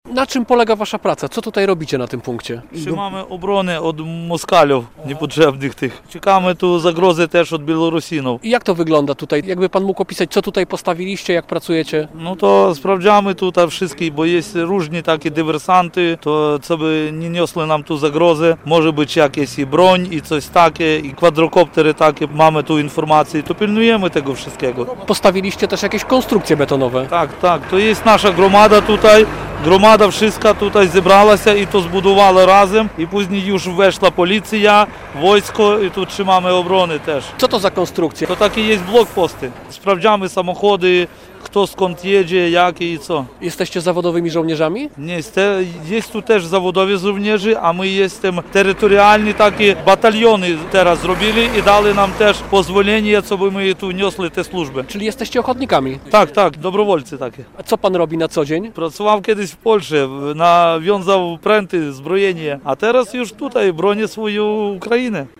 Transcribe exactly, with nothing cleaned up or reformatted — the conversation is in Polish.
Na czym polega wasza praca? Co tutaj robicie na tym punkcie? Trzymamy obronę od moskалів niepotrzebnych tych. Czekamy tu zagrozy też od Białorusinów. I jak to wygląda tutaj? Jakby pan mógł opisać, co tutaj postawiliście, jak pracujecie? No to sprawdzamy tutaj wszystkie, bo jest różni takie dywersanty, to co by nie niosły nam tu zagrozy. Może być jakieś i broń, i coś takie, i kwadrokoptery takie. Mamy tu informacje, to pilnujemy tego wszystkiego. Postawiliście też jakieś konstrukcje betonowe. Tak, tak, to jest nasza gromada tutaj. Gromada wszystka tutaj zebrалася i to zbudowała razem. I później już weszła policja, wojsko i tu trzymamy obrony też. Co to za konstrukcje? To takie jest blokposty. Sprawdzamy samochody, kto skąd jedzie, jakie i co. Jesteście zawodowymi żołnierzami? Nie, jest tu też zawodowi żołnierze, a my jesteśmy terytorialni takie bataliony teraz zrobili i dali nam też pozwolenie, co by my tu niosli te służby. Czyli jesteście ochotnikami? Tak, tak, dobrowolcy takie. A co pan robi na co dzień? Pracował kiedyś w Polsce, nawiązał pręty, zbrojenie, a teraz już tutaj bronię swoją Ukrainę.